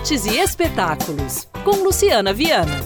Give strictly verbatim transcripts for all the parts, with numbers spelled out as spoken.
Artes e espetáculos, com Luciana Viana.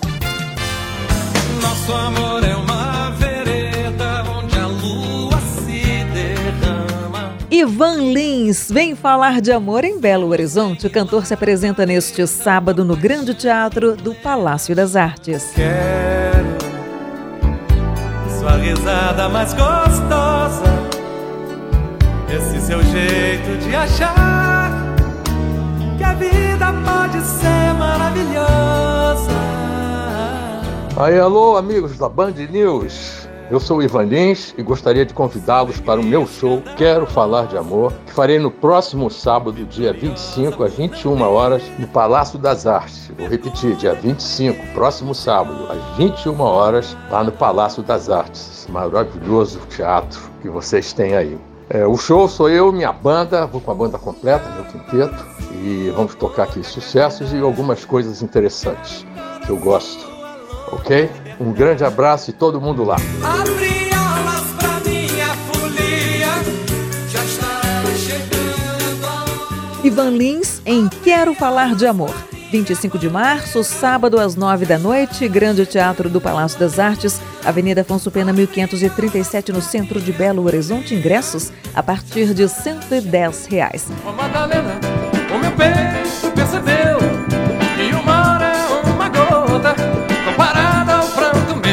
Nosso amor é uma vereda onde a lua se derrama. Ivan Lins vem falar de amor em Belo Horizonte. O cantor se apresenta neste sábado no Grande Teatro do Palácio das Artes. Quero sua risada mais gostosa, esse seu jeito de achar que a vida pode ser maravilhosa. Aí, alô, amigos da Band News. Eu sou o Ivan Lins e gostaria de convidá-los para o meu show Quero Falar de Amor, que farei no próximo sábado, dia vinte e cinco, às vinte e uma horas, no Palácio das Artes. Vou repetir, dia vinte e cinco, próximo sábado, às vinte e uma horas, lá no Palácio das Artes. Esse maravilhoso teatro que vocês têm aí. É, o show sou eu, minha banda, vou com a banda completa, meu quinteto, e vamos tocar aqui sucessos e algumas coisas interessantes que eu gosto, ok? Um grande abraço e todo mundo lá. Abre alas pra minha folia, já está chegando. Ivan Lins em Quero Falar de Amor. vinte e cinco de março, sábado às nove da noite, Grande Teatro do Palácio das Artes, Avenida Afonso Pena mil quinhentos e trinta e sete, no centro de Belo Horizonte. Ingressos a partir de cento e dez reais. Ô Madalena, o meu peito percebeu que o mar é uma gota comparada ao pranto meu.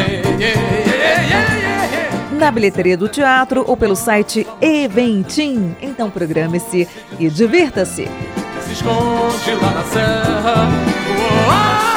Na bilheteria do teatro ou pelo site Eventim. Então programe-se e divirta-se. Se esconde lá na serra. Uou!